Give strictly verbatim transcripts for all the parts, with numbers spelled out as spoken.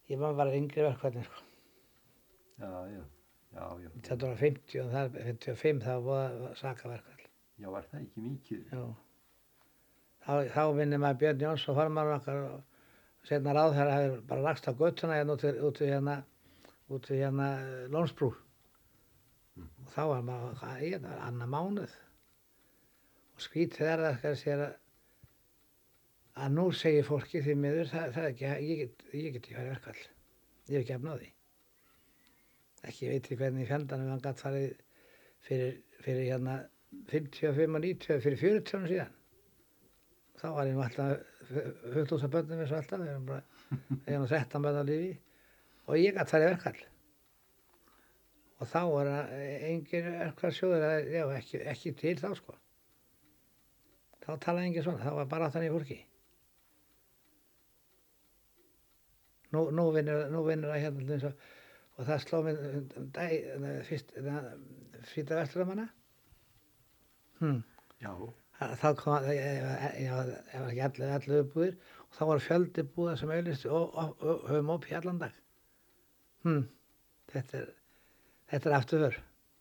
Ég var bara yngri verkfallin, sko. Já, já, já, já. nítján hundruð fimmtíu og það, fimmtíu og fimm, það var sakaverkfall. Já, var það ekki mikið? Já. Þá, þá minnir maður Björn Jónsson, formaður okkar og seinna ráðherra hefur bara lagst á götuna hérna út við, út við hérna, út við hérna Lónsbrú. Mm. Og þá var maður, hvað, ég, það var annar mánuð. Og skrítið er það, skal ég segja, að nú segir fólki því miður, það, það er ekki, ég get, ég get ekki farið í verkfall. Ég hef ekki efni á því. Ekki veit ég hvernig í fjandanum hann gat farið fyrir, fyrir hérna fimmtíu og fimm og níutíu, fyrir fjörutíu árum síðan. Þá var ég nú alltaf fullt út af börnum eins og alltaf, við erum bara, við erum þrettán börn á lífi og ég gat farið í verkfall. Og þá var engin verkfallssjóður, já, ekki, ekki til þá, sko. Þá talaði engin svona, þá var bara þannig fólki. Nú, nú vinnur, nú vinnur það hérna eins og, og það sló mig um dag, fyrst, fyrsta verslunarmanna. Hmm. Já. Þá kom, ég var ekki ellefu, ellefu búðir og þá var fjöldi búða sem auðlistu og höfum opið allan dag. Hmm. Þetta er, þetta er afturför.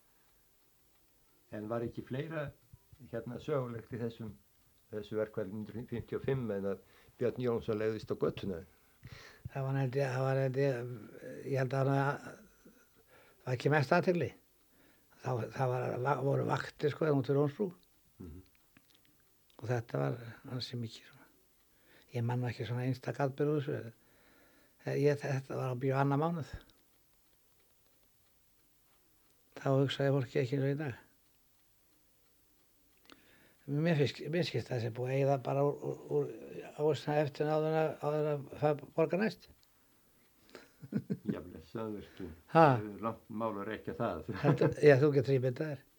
En var ekki fleira hérna sögulegt í þessum, þessu verkfalli nítján hundruð fimmtíu og fimm en að Björn Jónsson legðist á götuna? Það var held ég, það var held ég, ég held að það var ekki mest athygli. Það, það var, voru vaktir, sko, út við Lónsbrú. Mm-hmm. Og þetta var ansi mikið svona. Ég man ekki svona einstak atburð úr þessu. Ég, þetta var á bíó annar mánuð. Þá hugsaði fólki ekki eins og í dag. Mér finnst, mér skilst það sem búið að eyða bara úr, úr, úr áhersna eftir áður en að, áður að það borga næst. Já, blessaður, þú. Ha? Það er langt mál að reykja það. Þetta, já, þú getur ímyndað þér.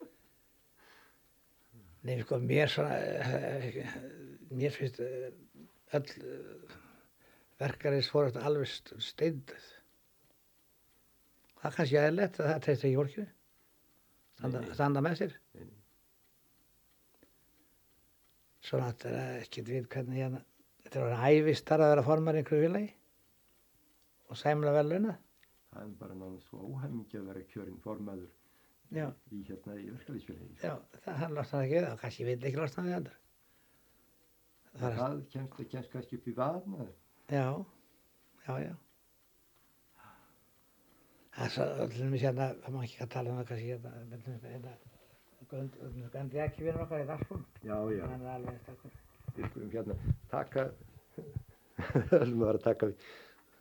Nei, sko, mér svona, mér finnst öll verkarins fórhættu alveg steinduð. Það er kannski eðlilegt að það treysta ekki fólkinu. Standa, standa með sér. Nei. Svo náttúrulega ekki veit hvernig hérna, þetta er orðið ævistarf að vera formar í einhverju félagi og sæmilega vel launað. Það er bara náttúrulega svo óhæmingi að vera kjörinn formaður. Já. Í hérna í verkalýðsfélagi. Já, það hann losnaði ekki við það og kannski vil ekki losnaði við andur. Það, það kemst, það kemst kannski upp í vaðna. Já, já, já. Það er svo, til dæmis hérna, það má ekki að tala um það kannski hérna, hérna, Gandi ekki vinur okkar í Dagsbrún. Já, já. Hann er alveg sterkur. Við skulum hérna taka, það er sem að vera að taka við.